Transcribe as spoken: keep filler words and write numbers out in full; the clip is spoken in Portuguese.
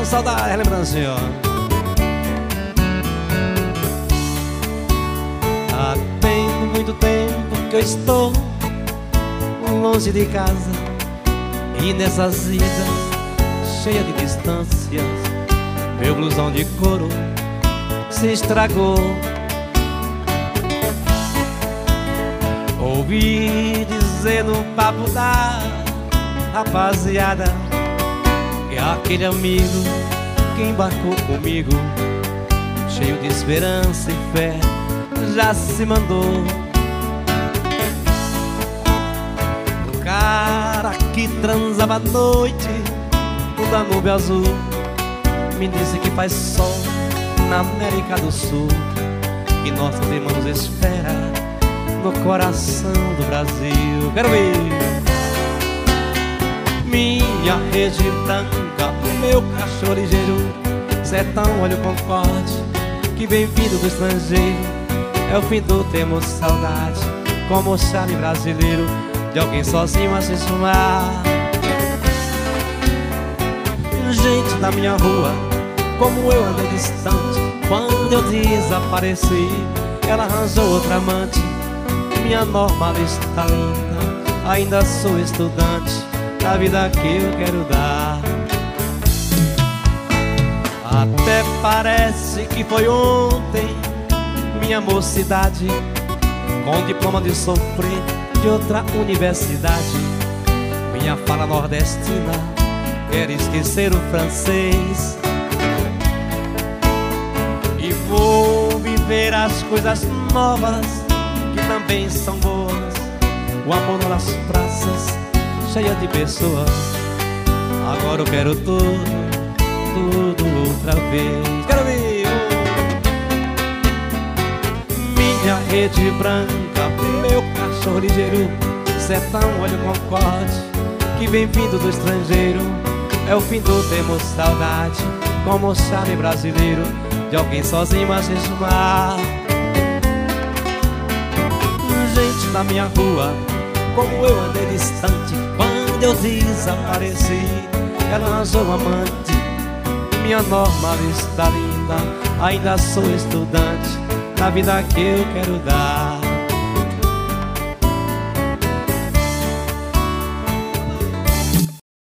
saudade, lembrancinha, ó. Há tempo, muito tempo que eu estou longe de casa, e nessas idas cheias de distâncias, meu blusão de couro se estragou. Ouvi dizer no papo da rapaziada que aquele amigo que embarcou comigo, cheio de esperança e fé, já se mandou. O cara que transava à noite da nube azul me disse que faz sol na América do Sul, que nosso irmão nos espera no coração do Brasil. Quero ver. Minha rede branca, meu cachorro ligeiro, sertão, olho concorde, que vem vindo do estrangeiro. É o fim do temos saudade, como o charme brasileiro de alguém sozinho a se sumar. Gente da minha rua, como eu andei distante, quando eu desapareci, ela arranjou outra amante. Minha norma está linda, ainda sou estudante da vida que eu quero dar. Até parece que foi ontem minha mocidade, com diploma de sofrer de outra universidade. Minha fala nordestina quer esquecer o francês, e vou viver as coisas novas que também são boas. O amor nas praças cheia de pessoas. Agora eu quero tudo, tudo outra vez. Quero ver. Minha rede branca, meu cachorro ligeiro, sertão, olho concorde, que vem vindo do estrangeiro. É o fim do temos saudade, como o charme brasileiro de alguém sozinho a se sumar. Gente da minha rua, como eu andei distante, quando eu desapareci, ela arranjou um amante. Minha norma está linda, ainda sou estudante da vida que eu quero dar.